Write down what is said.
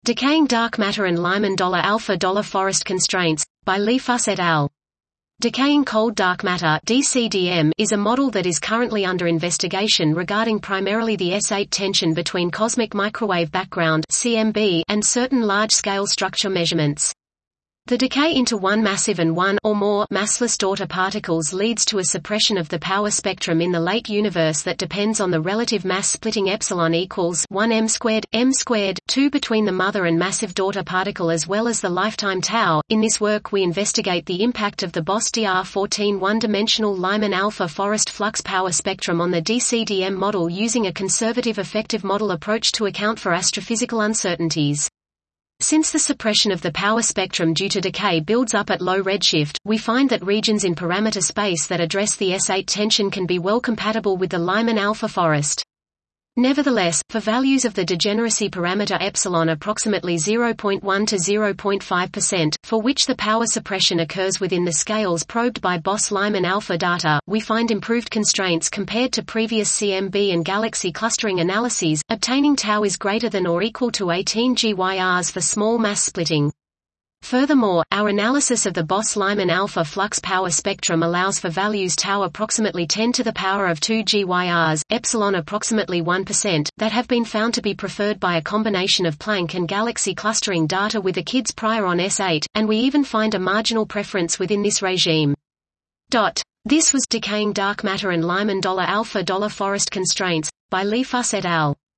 Decaying dark matter and Lyman $alpha forest constraints, by Lee Fuss et al. Decaying cold dark matter (DCDM) is a model that is currently under investigation regarding primarily the S8 tension between cosmic microwave background (CMB) and certain large-scale structure measurements. The decay into one massive and one or more massless daughter particles leads to a suppression of the power spectrum in the late universe that depends on the relative mass splitting epsilon equals 1 m squared 2 between the mother and massive daughter particle as well as the lifetime tau. In this work we investigate the impact of the BOS-DR14 one-dimensional Lyman alpha forest flux power spectrum on the DCDM model using a conservative effective model approach to account for astrophysical uncertainties. Since the suppression of the power spectrum due to decay builds up at low redshift, we find that regions in parameter space that address the S8 tension can be well compatible with the Lyman alpha forest. Nevertheless, for values of the degeneracy parameter epsilon approximately 0.1 to 0.5%, for which the power suppression occurs within the scales probed by BOS-Lyman alpha data, we find improved constraints compared to previous CMB and galaxy clustering analyses. Obtaining tau is greater than or equal to 18 GYRs for small mass splitting. Furthermore, our analysis of the BOS-Lyman alpha flux power spectrum allows for values tau approximately 10 to the power of 2 GYRs, epsilon approximately 1%, that have been found to be preferred by a combination of Planck and galaxy clustering data with the KIDS prior on S8, and we even find a marginal preference within this regime. This was Decaying Dark Matter and Lyman $alpha forest constraints, by Lee Fuss et al.